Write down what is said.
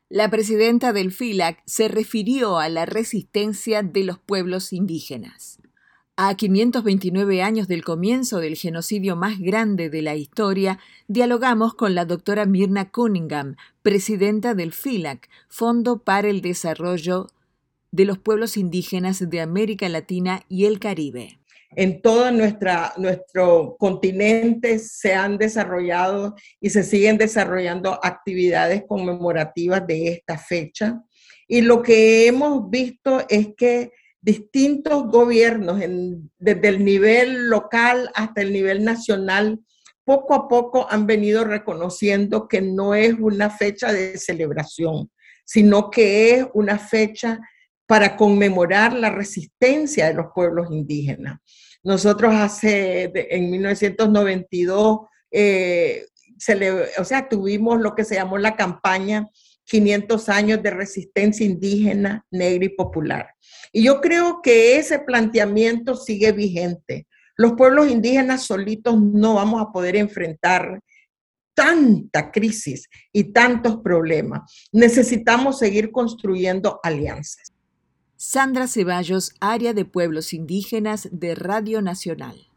La presidenta del FILAC se refirió a la resistencia de los pueblos indígenas. A 529 años del comienzo del genocidio más grande de la historia, dialogamos con la doctora Mirna Cunningham, presidenta del FILAC, Fondo para el Desarrollo de los Pueblos Indígenas de América Latina y el Caribe. En todo nuestro continente se han desarrollado y se siguen desarrollando actividades conmemorativas de esta fecha. Y lo que hemos visto es que distintos gobiernos, desde el nivel local hasta el nivel nacional, poco a poco han venido reconociendo que no es una fecha de celebración, sino que es una fecha para conmemorar la resistencia de los pueblos indígenas. Nosotros en 1992, tuvimos lo que se llamó la campaña 500 años de resistencia indígena, negra y popular. Y yo creo que ese planteamiento sigue vigente. Los pueblos indígenas solitos no vamos a poder enfrentar tanta crisis y tantos problemas. Necesitamos seguir construyendo alianzas. Sandra Ceballos, Área de Pueblos Indígenas de Radio Nacional.